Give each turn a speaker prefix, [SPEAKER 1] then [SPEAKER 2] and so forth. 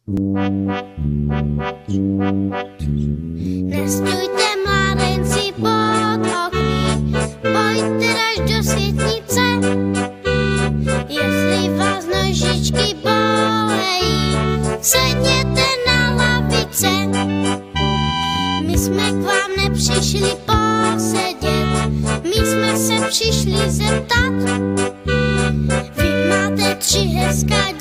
[SPEAKER 1] Nestůjte mládenci pod okny, pojďte až do světnice. Jestli vás nožičky bolejí, sedněte na lavice. My jsme k vám nepřišli posedět, my jsme se přišli zeptat. Vy máte 3 hezká